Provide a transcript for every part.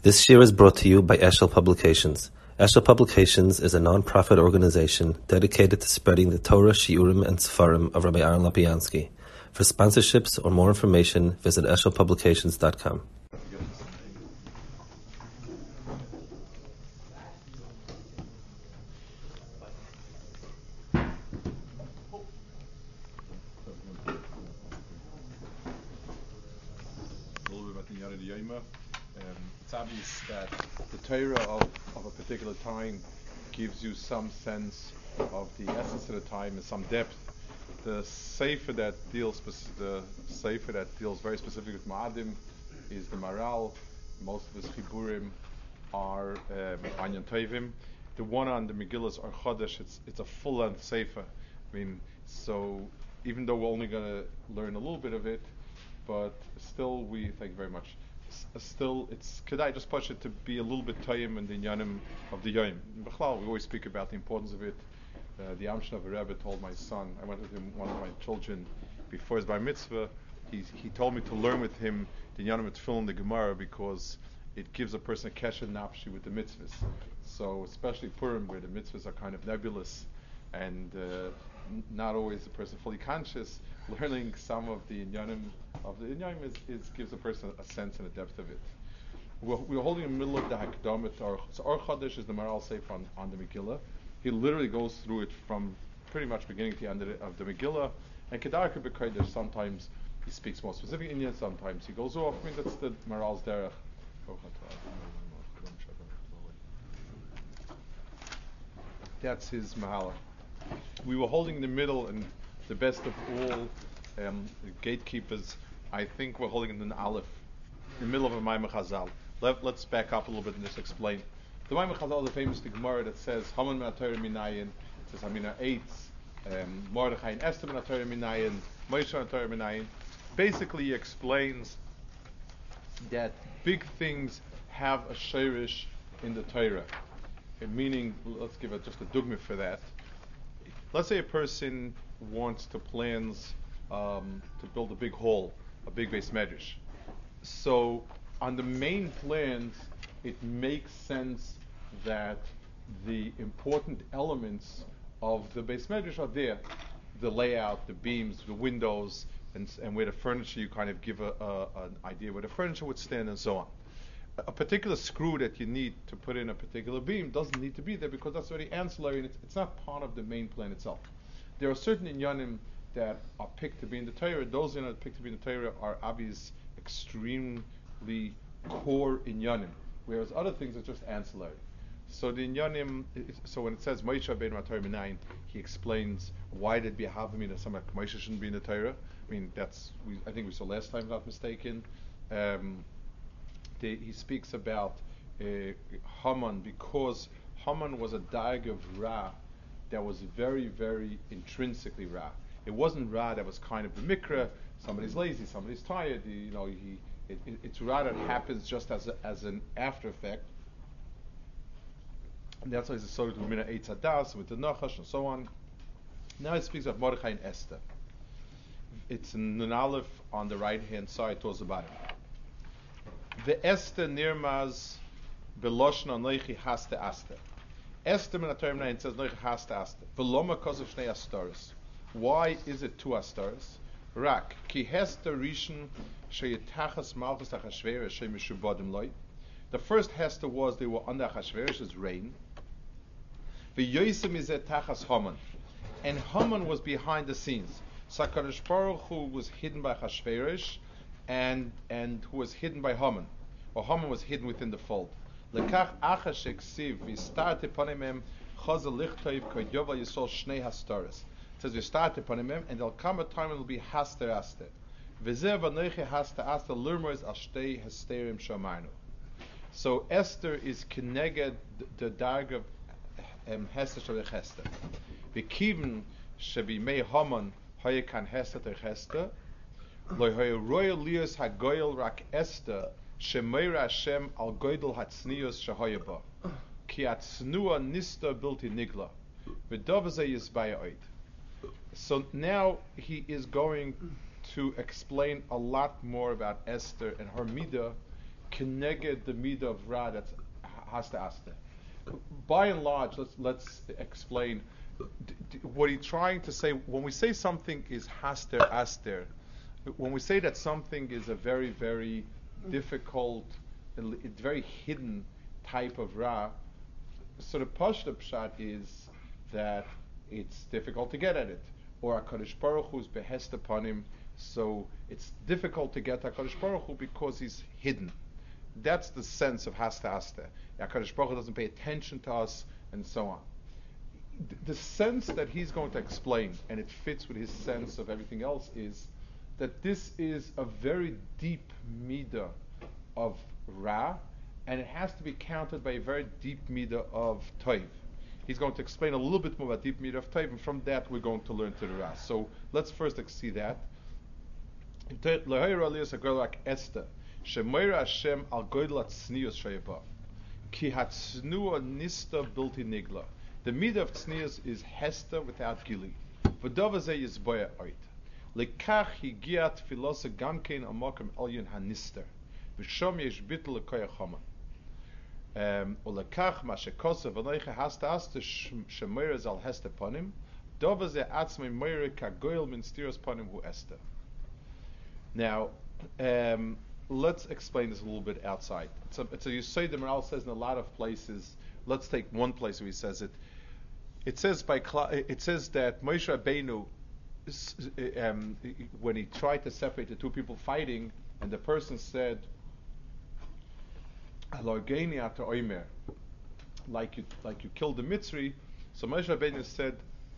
This year is brought to you by Eshel Publications. Eshel Publications is a non-profit organization dedicated to spreading the Torah, Shiurim, and Sefarim of Rabbi Aaron Lapiansky. For sponsorships or more information, visit eshelpublications.com. It's obvious that the Torah of a particular time gives you some sense of the essence of the time and some depth. The sefer that deals very specifically with Ma'adim is the Maral. Most of his chiburim are Anyan Tovim. The one on the Megillas are Chodesh. It's a full-length sefer. So even though we're only going to learn a little bit of it, but still, thank you very much. Still, could I just push it to be a little bit Toyim in the Inyanim of the Yom? B'chlal, we always speak about the importance of it. The Amshna of a Rebbe told my son, I went with him, one of my children, before his Bar Mitzvah, he told me to learn with him the Inyanim of Tefillin, the Gemara, because it gives a person a kesher nafshi with the mitzvahs. So, especially Purim, where the mitzvahs are kind of nebulous, and not always the person fully conscious, learning some of the Inyanim gives a person a sense and a depth of it. We're holding in the middle of the Hakdamah. So Or Chodesh is the Maral Sefer on the Megillah. He literally goes through it from pretty much beginning to the end of the Megillah. And Kedarka B'Kodesh, sometimes he speaks more specific Inyan, sometimes he goes off. That's the Maral's derech. That's his Mahala. We were holding in the middle, and the best of all gatekeepers, I think we're holding in an Aleph, in the middle of a Maimon Chazal. Let's back up a little bit and just explain. The Maimon Chazal is a famous Gemara that says, Haman min HaTorah minayin, it says Hamina Eitz, Mordechai and Esther min HaTorah minayin, Moshe min HaTorah minayin. Basically, he explains that big things have a shirish in the Torah. Meaning, let's give it just a dugma for that. Let's say a person wants to plans to build a big hall, a big base medrash. So on the main plans, it makes sense that the important elements of the base medrash are there. The layout, the beams, the windows, and where the furniture, you kind of give an idea where the furniture would stand and so on. A particular screw that you need to put in a particular beam doesn't need to be there because that's already ancillary and it's not part of the main plan itself. There are certain inyanim that are picked to be in the Torah. Those inyanim picked to be in the Torah are obvious, extremely core inyanim, whereas other things are just ancillary. So the inyanim, so when it says Moshe Rabbeinu HaTorah minayin, he explains why did be a havamina that something like Moshe shouldn't be in the Torah. I think we saw last time, if I'm not mistaken. He speaks about Haman, because Haman was a daig of Ra that was very, very intrinsically Ra. It wasn't Ra that was kind of the mikra, somebody's lazy, somebody's tired, it's Ra that happens just as an after effect. And that's why it's associated with Mina Eitz Hadas, with the Nachash and so on. Now it speaks of Mordechai and Esther. It's in Nun Aleph on the right hand side towards the bottom. The Esther nirmaz beloshna noichi haste aster. Esther min HaTorah minayin says noichi haste aster. V'loma kosev shnei astaris. Why is it two astaris? Rak ki hester rishon sheyitachas malchus achashverosh shemishubadim loy. The first hester was they were under Achashverosh's reign. V'yoysim izet tachas Haman, and Haman was behind the scenes. So HaKadosh Baruch Hu was hidden by Achashverosh, and who was hidden by Haman, or Haman was hidden within the fold. Lekach achash eksiv v'starte panemem chazel lichtov koyova yisol shnei hastaris. It says v'starte panemem, and there'll come a time when it will be haster aster. V'zeh v'neiche haster aster lurmers al shtei hasterim shamarnu. So Esther is keneged the darg of Hester shalech Hester. V'kiven shebimei Haman hayekan Hester tech Hester. Lo royal lios hagoyel rak Esther shemeira Hashem al goydel hatznius shahayaba ki atznua nista bilti nigla v'davaze yizbaya oid. So now he is going to explain a lot more about Esther and her midah Keneged the midah of Ra that's hasta asta. By and large, let's explain what he's trying to say. When we say something is haster aster, when we say that something is a very, very difficult, very hidden type of Ra, so the Pashta Pshat is that it's difficult to get at it. Or HaKadosh Baruch Hu's behest upon him, so it's difficult to get HaKadosh Baruch Hu because he's hidden. That's the sense of hasta hasta. HaKadosh Baruch Hu doesn't pay attention to us, and so on. The sense that he's going to explain, and it fits with his sense of everything else, is that this is a very deep midah of Ra, and it has to be countered by a very deep midah of Toiv. He's going to explain a little bit more about deep midah of Toiv, and from that we're going to learn to the Ra. So let's first see that. Esther. Shemoira Hashem al goydel tznius sheyaba, ki hatznuah nista bilti nigla. The midah of tznius is hester without gili. V'dov hazeh yizboya oit. Lekach higiat filosa gamkein amokem elyon hanister. V'shom yesh bittul lekoyach haman. Ulekach ma shekosa v'noicha hasta hasta shemoira zal hester ponim. Dov hazeh atzmei moira ka goyel min stiros ponim hu Esther. Now, let's explain this a little bit outside. It's a Yesod the Maharal says in a lot of places. Let's take one place where he says it. It says that Moshe Rabbeinu, when he tried to separate the two people fighting, and the person said, "Alorgeni ata oimer," like you killed the Mitzri. So Moshe Rabbeinu said,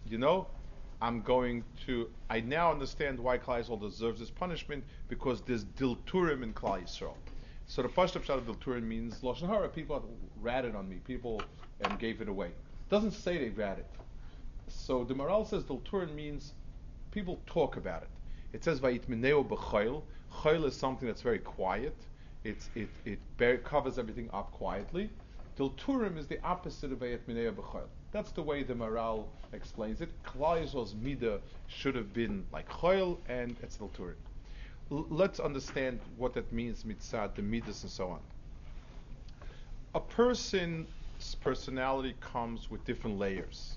I now understand why Klal Yisrael deserves this punishment, because there's dilturim in Klal Yisrael. So the Pashta Pshat of dilturim means Lashon Hara. People ratted on me. People gave it away. It doesn't say they ratted. So the Maharal says dilturim means people talk about it. It says vayitmineu b'chayil. Chayil is something that's very quiet. It covers everything up quietly. Dilturim is the opposite of vayitmineu b'chayil. That's the way the Maharal explains it. Klal Yisrael's midah should have been like choil, and it's dilturim. Let's understand what that means, mitzad, the midas, and so on. A person's personality comes with different layers.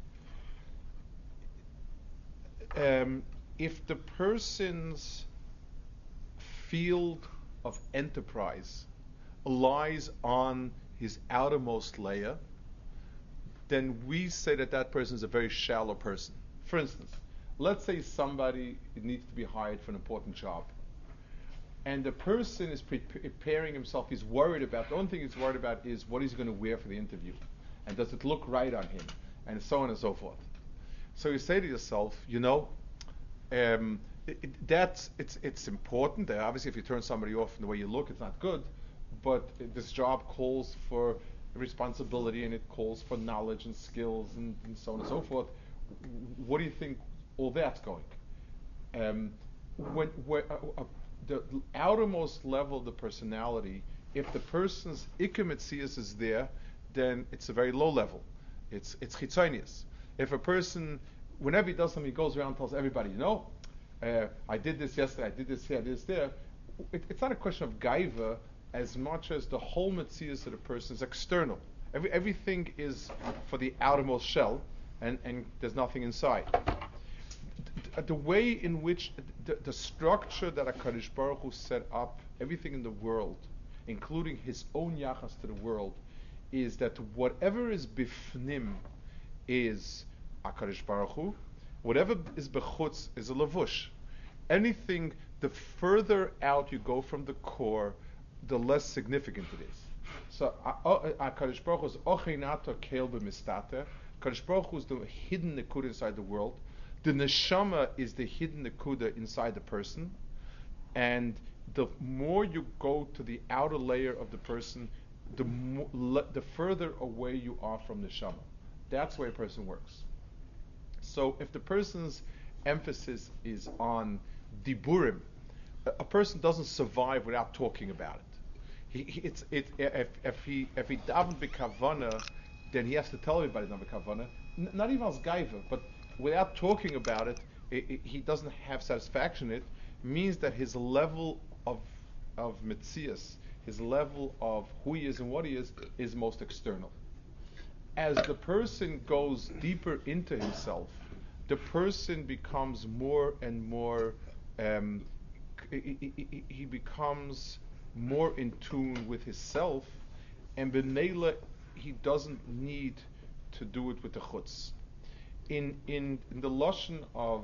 If the person's field of enterprise lies on his outermost layer, then we say that person is a very shallow person. For instance, let's say somebody needs to be hired for an important job, and the person is preparing himself. He's worried about, the only thing he's worried about is what he's going to wear for the interview, and does it look right on him, and so on and so forth. So you say to yourself, it's important. Obviously, if you turn somebody off in the way you look, it's not good. But this job calls for responsibility, and it calls for knowledge and skills and so on and so forth. What do you think all that's going? The outermost level of the personality, if the person's Iker Metzius is there, then it's a very low level. It's chitzonius. If a person, whenever he does something, he goes around and tells everybody, I did this yesterday, I did this here, I did this there. It's not a question of gaiva as much as the whole metzius of the person is external. Everything is for the outermost shell, and there's nothing inside. The way in which the structure that HaKadosh Baruch Hu set up, everything in the world, including his own yachas to the world, is that whatever is bifnim is HaKadosh Baruch Hu, whatever is bechutz is a lavush. Anything, the further out you go from the core, the less significant it is. So HaKadosh Baruch Hu is ochinato keil b'mistater. HaKadosh Baruch Hu is the hidden nekuda inside the world. The neshama is the hidden nekuda inside the person. And the more you go to the outer layer of the person, the further away you are from neshama. That's the way a person works. So if the person's emphasis is on diburim, a person doesn't survive without talking about it. If he daven b'kavana, then he has to tell everybody not b'kavana. Not even as gaiva, but without talking about it, he doesn't have satisfaction in it. Means that his level of metzias, his level of who he is and what he is most external. As the person goes deeper into himself, the person becomes more and more, he becomes more in tune with his self, and Benela, he doesn't need to do it with the chutz. In the lashon of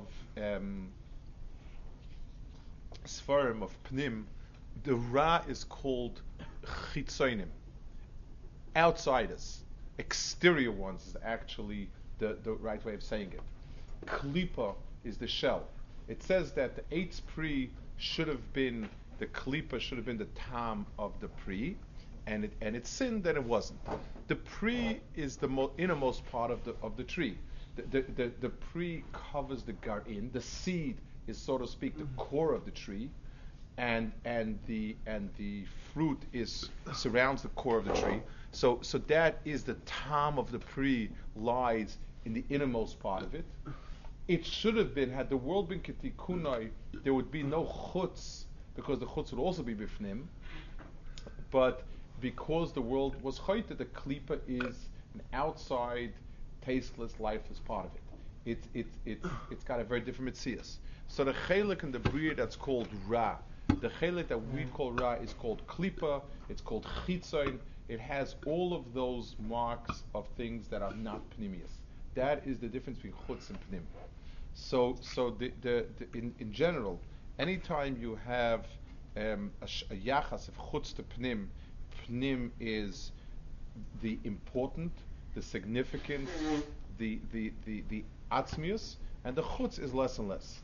Sfarim of Pnim, the Ra is called chitzonim, outsiders. Exterior ones is actually the right way of saying it. Klipa is the shell. It says that the Eitz Pri should have been, the Klipa should have been the tam of the Pri, and it sinned that it wasn't. The Pri is the innermost part of the tree. The Pri covers the garin. The seed is, so to speak, the core of the tree, and the fruit surrounds the core of the tree. So that is the tam of the Pri, lies in the innermost part of it. It should have been, had the world been ketikunai, there would be no chutz, because the chutz would also be bifnim. But because the world was chayte, the klipa is an outside, tasteless, lifeless part of it. It's got a very different mitzias. So the chelik in the bria that's called ra, the chelik that we call ra is called klipa. It's called chitzain. It has all of those marks of things that are not pnimius. That is the difference between chutz and pnim. So in general, anytime you have a yachas of chutz to pnim, pnim is the important, the significant, the atzmius, and the chutz is less and less.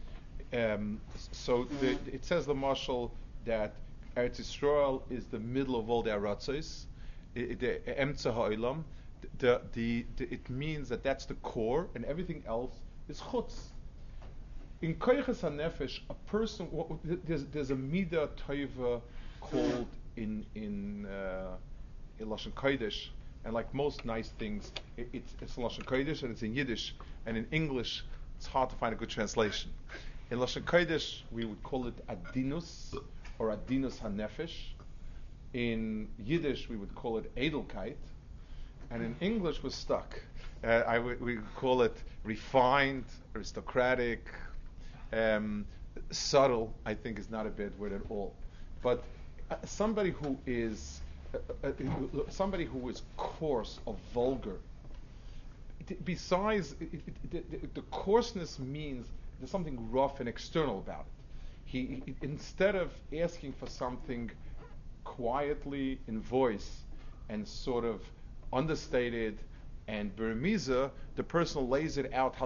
It says the marshal that Eretz Yisrael is the middle of all the aratzos, the emtza ha'olam. It means that that's the core, and everything else is chutz. In koyches hanefesh, a person, there's a midah toiva called in Lashon Kodesh, and like most nice things, it's Lashon Kodesh and it's in Yiddish, and in English it's hard to find a good translation. In Lashon Kodesh we would call it adinus or adinus hanefesh. In Yiddish we would call it edelkeit, and in English we're stuck. We call it refined, aristocratic, subtle. I think is not a bad word at all. But somebody who is coarse or vulgar. Besides, the coarseness means there's something rough and external about it. He instead of asking for something quietly in voice and sort of understated and beremiza, the person lays it out.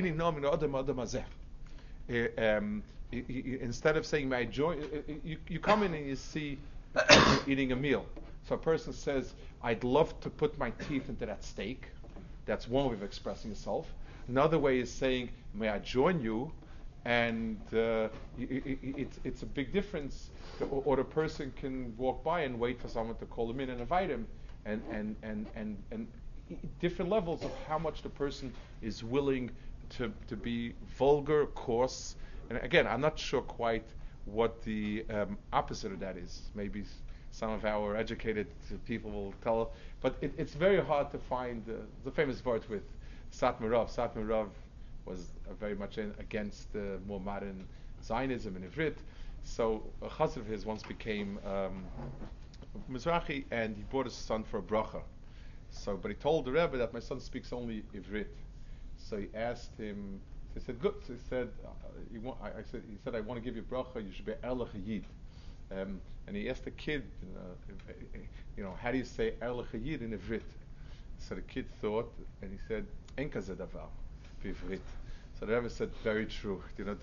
Instead of saying, "May I join?" You come in and you see eating a meal. So a person says, "I'd love to put my teeth into that steak." That's one way of expressing yourself. Another way is saying, "May I join you?" And it's a big difference. Or the person can walk by and wait for someone to call him in and invite him, and different levels of how much the person is willing to be vulgar, coarse. And again, I'm not sure quite what the opposite of that is. Maybe some of our educated people will tell, but it's very hard to find the famous word with Satmar Rav. Satmar Rav was very much against more modern Zionism in Ivrit. So a chassid of his once became Mizrahi, and he brought his son for a bracha. But he told the Rebbe that my son speaks only Ivrit. So he asked him. He said, "Good." So he said, "He said, I want to give you bracha. You should be Erlich Yid." And he asked the kid, how do you say Erlich Yid in Ivrit? So the kid thought, and he said, "En kazeh davar b'Ivrit." So the Rebbe said, "Very true."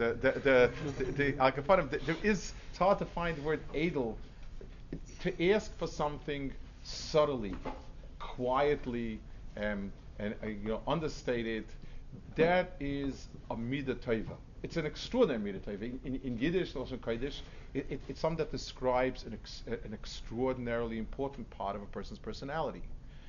It's hard to find the word edel. To ask for something subtly, quietly, and understated, that is a midah tova. It's an extraordinary midah tova. In Yiddish, also in Kodesh, it's something that describes an extraordinarily important part of a person's personality.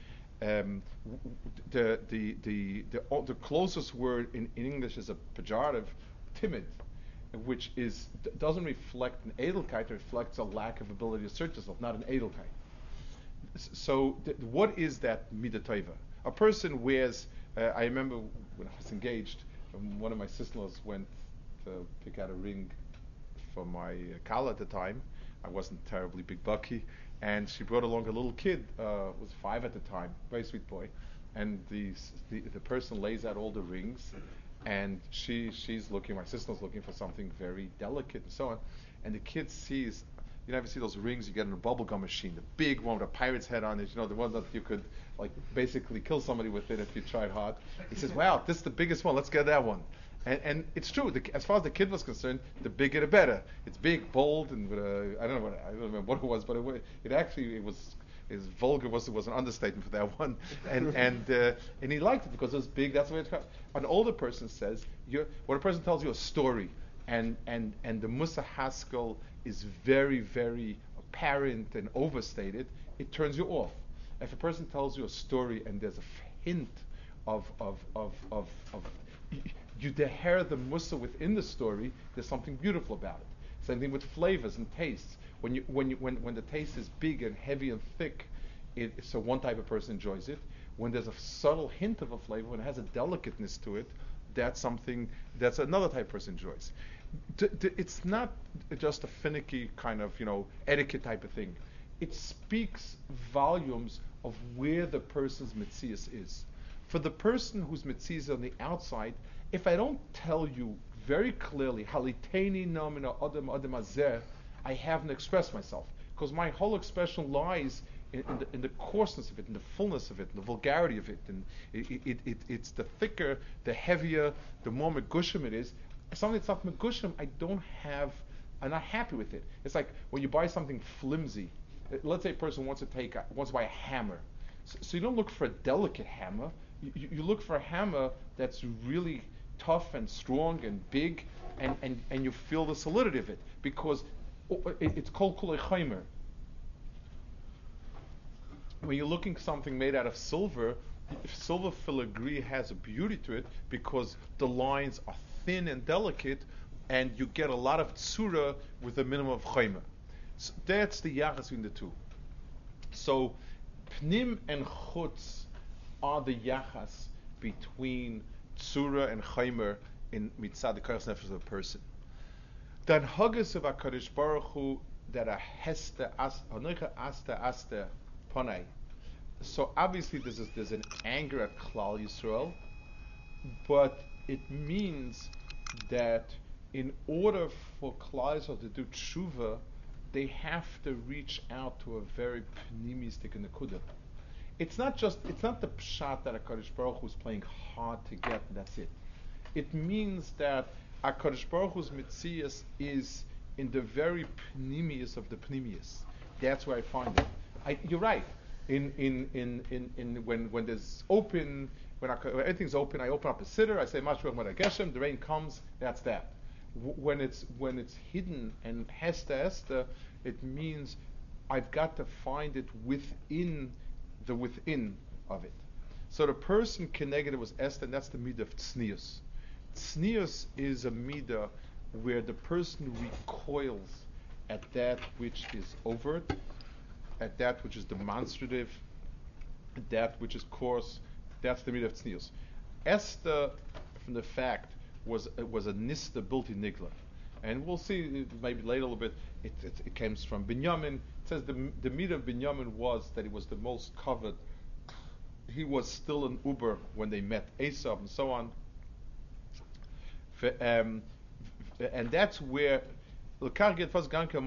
The closest word in English is a pejorative, timid. which doesn't reflect an Edelkeit, it reflects a lack of ability to search yourself, not an Edelkeit. So, what is that Midah Tova? A person wears, I remember when I was engaged, one of my sister-in-laws went to pick out a ring for my Kala at the time. I wasn't terribly big bucky, and she brought along a little kid, was 5 at the time, very sweet boy, and the person lays out all the rings, and she's looking, my sister's looking for something very delicate and so on, and the kid sees, you ever see those rings you get in a bubblegum machine, the big one with a pirate's head on it, the one that you could like basically kill somebody with it if you tried hard. He says, wow, this is the biggest one, let's get that one. And it's true, as far as the kid was concerned, the bigger the better. It's big, bold, and with I don't remember what it was, but it was vulgar was an understatement for that one. And he liked it because it was big. That's the way it's called. An older person says, when a person tells you a story, and the Musa Haskell is very, very apparent and overstated, it turns you off. If a person tells you a story and there's a hint of you deher the Musa within the story, there's something beautiful about it. Same thing with flavors and tastes. When the taste is big and heavy and thick, so one type of person enjoys it. When there's a subtle hint of a flavor, when it has a delicateness to it, that's another type of person enjoys. It's not just a finicky kind of etiquette type of thing. It speaks volumes of where the person's metzias is. For the person whose metzias is on the outside, if I don't tell you very clearly, haliteni nomina adam adam azeh, I haven't expressed myself, because my whole expression lies in the coarseness of it, in the fullness of it, in the vulgarity of it, and it's the thicker, the heavier, the more megushim it is. Something that's not megushim, I'm not happy with it. It's like when you buy something flimsy. Let's say a person wants to buy a hammer, so you don't look for a delicate hammer. You look for a hammer that's really tough and strong and big, and you feel the solidity of it, because it's called kulei chaimer. When you're looking for something made out of silver filigree has a beauty to it because the lines are thin and delicate, and you get a lot of tsura with a minimum of chaimer. So that's the yachas between the two. So pnim and chutz are the yachas between tsura and chaimer in mitzad the koyach nefesh of a person. Then haggis of HaKadosh Baruch Hu that a heste anoicha asta panai. So obviously there's an anger at Klal Yisrael, but it means that in order for Klal Yisrael to do tshuva, they have to reach out to a very pnimistic nekuda. It's not the pshat that HaKadosh Baruch Hu is playing hard to get, and that's it. It means that HaKadosh Baruch Hu's mitzias is in the very pnimius of the pnimius. That's where I find it. You're right. When there's open, when everything's open, I open up a siddur, I say Mashruach Mada Geshem, the rain comes, that's that. When it's hidden and Hester, it means I've got to find it within the within of it. So the person connected was Esther, and that's the midah of tznius. Tznius is a midah where the person recoils at that which is overt, at that which is demonstrative, at that which is coarse. That's the midah of tznius. Esther, from the fact, was a nista built in nigla, and we'll see maybe later a little bit. It comes from Binyamin. It says the midah of Binyamin was that he was the most covered. He was still an uber when they met Esav and so on. And that's where there's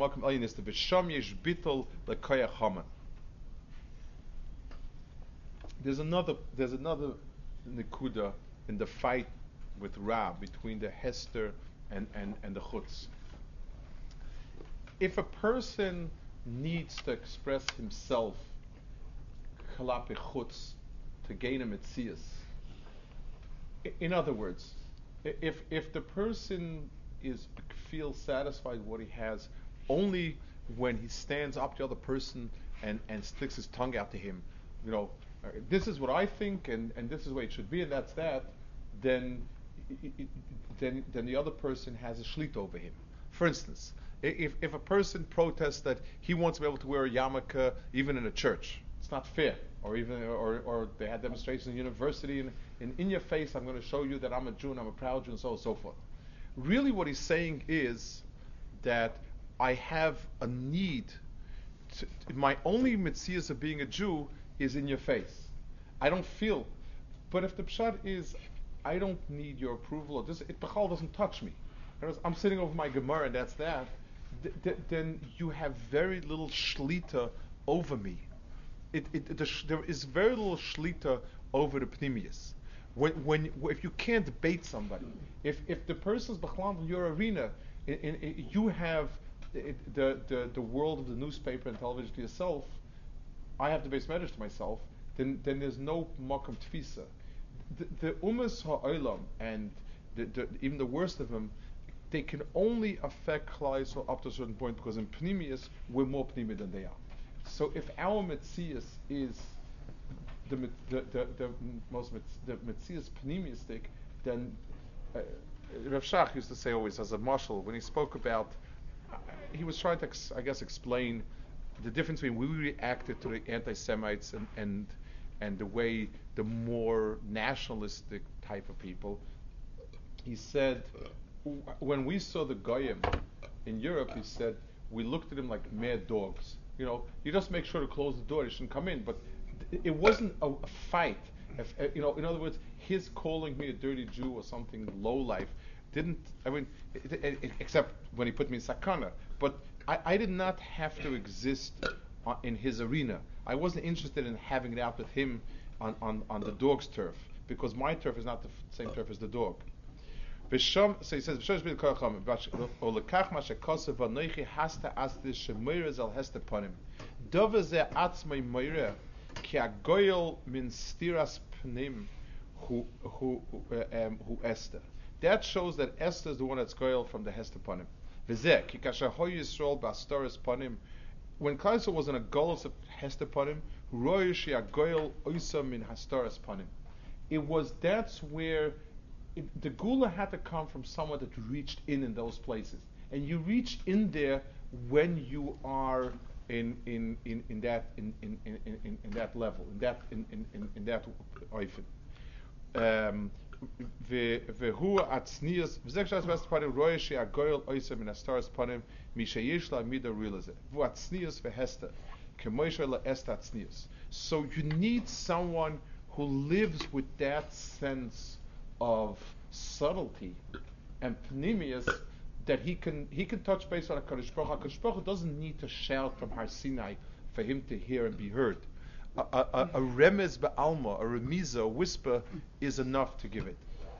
another nekuda in the fight with Ra between the Hester and the Chutz. If a person needs to express himself kalape Chutz to gain a metzias, in other words, if the person feels satisfied with what he has only when he stands up to the other person and sticks his tongue out to him, this is what I think and this is the way it should be and that's that, then then the other person has a shlit over him. For instance, if a person protests that he wants to be able to wear a yarmulke even in a church, it's not fair. Or they had demonstrations in university, and in your face, I'm going to show you that I'm a Jew and I'm a proud Jew, and so on and so forth. Really, what he's saying is that I have a need. My only mitzias of being a Jew is in your face. I don't feel. But if the pshat is, I don't need your approval, or this, it bechal doesn't touch me. I'm sitting over my Gemara and that's that. Then you have very little shlita over me. There is very little shlita over the pnimius. If you can't debate somebody, if the person's bechlam in your arena, you have the world of the newspaper and television to yourself. I have the base measures to myself. Then there's no makom tfisa. The umas ha'olam and even the worst of them, they can only affect Klal Yisrael up to a certain point, because in pnimius we're more pnimi than they are. So if our metzias is the metzias pnimiistic, then Rav Shach used to say always as a marshal when he spoke about, he was trying to explain the difference between we reacted to the anti-Semites and the way the more nationalistic type of people. He said, when we saw the Goyim in Europe, he said, we looked at them like mad dogs. You just make sure to close the door, they shouldn't come in. But it wasn't a fight. In other words, his calling me a dirty Jew or something low life except when he put me in sakana. But I did not have to exist in his arena. I wasn't interested in having it out with him on the dog's turf, because my turf is not the same turf as the dog. So he says, that shows that Esther is the one that's goyal from the Hester Panim. When Klal Yisrael was in a golus of Hester Panim, that's where the Gula had to come from someone that reached in those places, and you reach in there when you are in that level, in that oifen. Vehu atznius v'zekshas best panim roya she agoyel oisem in astaras panim mishayish la mida realize vu atznius v'hesta kemoisha la est atznius. So you need someone who lives with that sense of subtlety and pnimius, that he can touch base on a Kadosh Baruch Hu. HaKadosh Baruch Hu doesn't need to shout from Har Sinai for him to hear and be heard. A remez be'alma, a remiza, a whisper is enough to give it.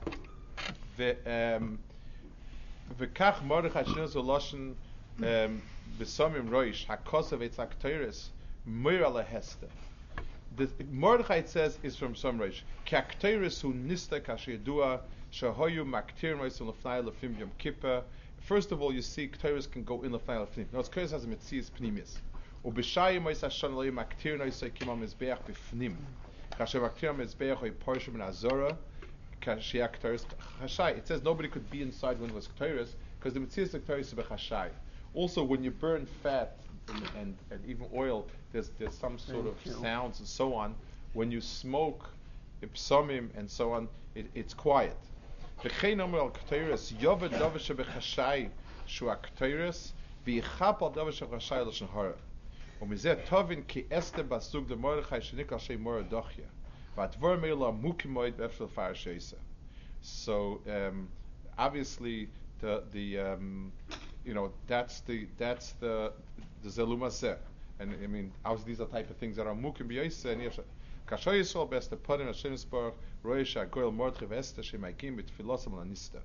V'kach Mordechai Shnei Zoloshen b'samim roish hakosav etz akteres moira lehester. The Mordechai, it says, is from Somreish. Kakteris hu nista kashiyadua shahoyu maktir moisim lefnai lefim yom kippur. First of all, you see, Kteris can go in lefnai lefim. Now, Kteris has a mitzias pnimius. Ubishayim moisa shon loyu maktir noisay kimam mizbeach b'fnim. Kasher maktir mizbeach oy porshim and azora kashiyah Kteris chashai. It says nobody could be inside when it was Kteris, because the mitzias of Kteris is b'chashai. Also, when you burn fat and even oil, there's some sort of sounds and so on. When you smoke ipsomim and so on, it's quiet. V'chein omer al k'teres yoved davar shebechashai shu akteres v'yichap al davar shebechashai l'shen hara u'mizeh tovin ki Esther basug de Mordechai shenikal shei mora dochya v'advar meila mukimoid b'efshel far sheisa. So obviously that's the zelumazeh, and I mean obviously these are type of things that are mukim b'yoseh and yesha. Kashoy Yisrael best the Padim Hashem Yisparach Roish HaGoyel Mordechai V'Esther Shemaikim B'Tfilosam Lanista.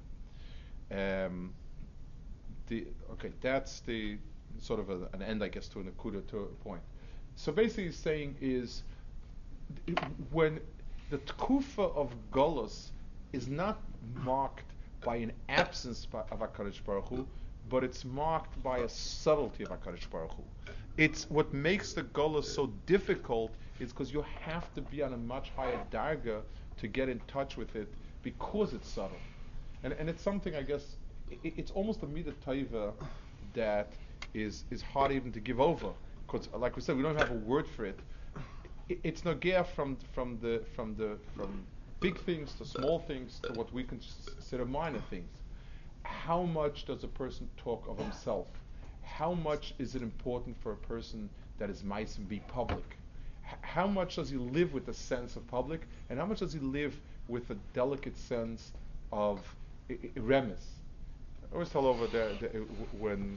That's the sort of an end, I guess, to a point. So basically, he's saying is when the tkufa of Golus is not marked by an absence of HaKadosh Baruch Hu, but it's marked by a subtlety of HaKadosh Baruch Hu. It's what makes the Golus so difficult is because you have to be on a much higher darga to get in touch with it, because it's subtle. and it's something, I guess, it's almost a midah taiva that is hard even to give over, because like we said, we don't have a word for it. It's nogea from big things to small things to what we consider minor things. How much does a person talk of himself? How much is it important for a person that is mice and be public? How much does he live with a sense of public, and how much does he live with a delicate sense of remes? I always tell over there when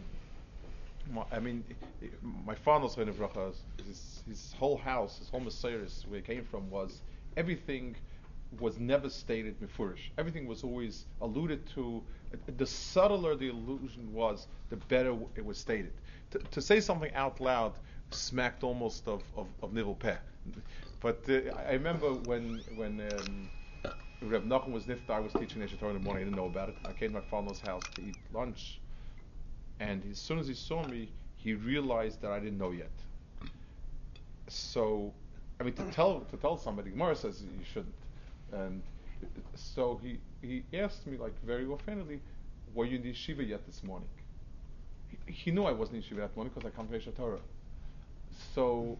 my father's kind of bracha, his whole house, his whole Messiahs, where he came from, was everything was never stated mefurish. Everything was always alluded to. The subtler the allusion was, the better it was stated. To say something out loud smacked almost of nivel peh. But I remember when Reb Nachum was niftar, I was teaching Neshet Torah in the morning. I didn't know about it. I came to my father's house to eat lunch, and as soon as he saw me, he realized that I didn't know yet. So, to tell somebody, Gemara says you shouldn't. And so he asked me, like, very offhandedly, were you in the yeshiva yet this morning? He knew I wasn't in yeshiva that morning because I come to Neshet Torah. So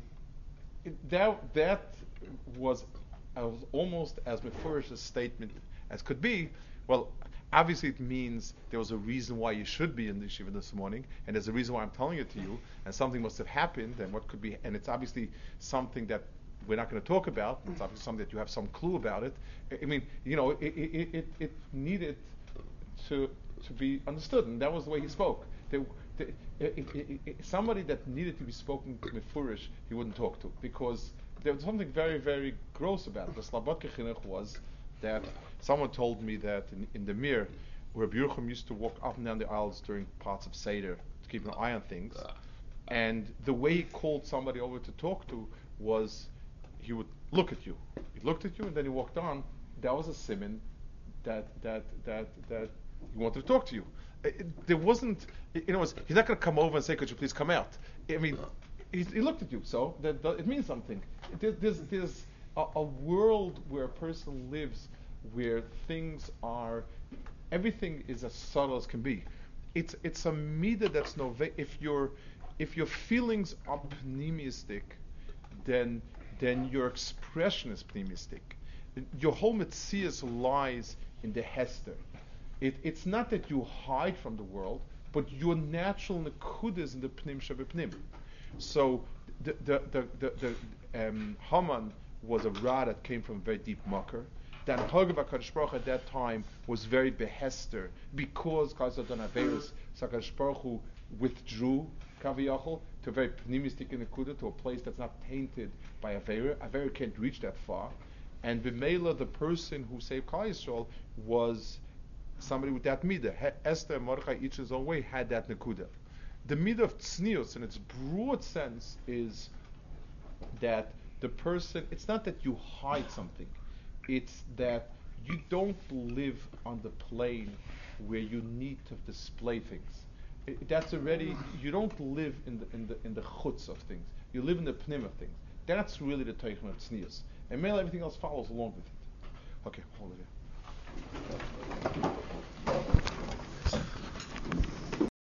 that was almost as mefurish a statement as could be. Well, obviously it means there was a reason why you should be in the yeshiva this morning, and there's a reason why I'm telling it to you, and something must have happened, and what could be, and it's obviously something that we're not going to talk about. It's obviously something that you have some clue about it. I mean, it needed to be understood, and that was the way he spoke. Somebody that needed to be spoken mefurish, he wouldn't talk to, because there was something very, very gross about it. The Slabodka Chinuch was that someone told me that in the Mir, where Yerucham used to walk up and down the aisles during parts of Seder to keep an eye on things, and the way he called somebody over to talk to was he would look at you. He looked at you and then he walked on. That was a siman that he wanted to talk to you. There wasn't, he's not going to come over and say, "Could you please come out?" I mean, he looked at you, so that it means something. There's a world where a person lives where everything is as subtle as can be. It's a midah that's if your feelings are pneumistic, then your expression is pneumistic. Your whole metzias lies in the hester. It's not that you hide from the world, but your natural nekud is in the pnim shabipnim. So the Haman was a ra that came from a very deep mucker. That Hagav HaKadosh Baruch at that time was very behester because Chazal Don Averis, HaKadosh Baruch Hu withdrew Kaviyachol to a very pnimistic nekuda, to a place that's not tainted by Avera. Avera can't reach that far. And B'meila, the person who saved Klal Yisrael was somebody with that midah. Esther and Mordechai, each in his own way, had that nekuda. The midah of tznius, in its broad sense, is that the person, it's not that you hide something, it's that you don't live on the plane where you need to display things. That's already, you don't live in the chutz of things. You live in the pnim of things. That's really the teichim of tznius. And mainly everything else follows along with it. Okay, hold it here.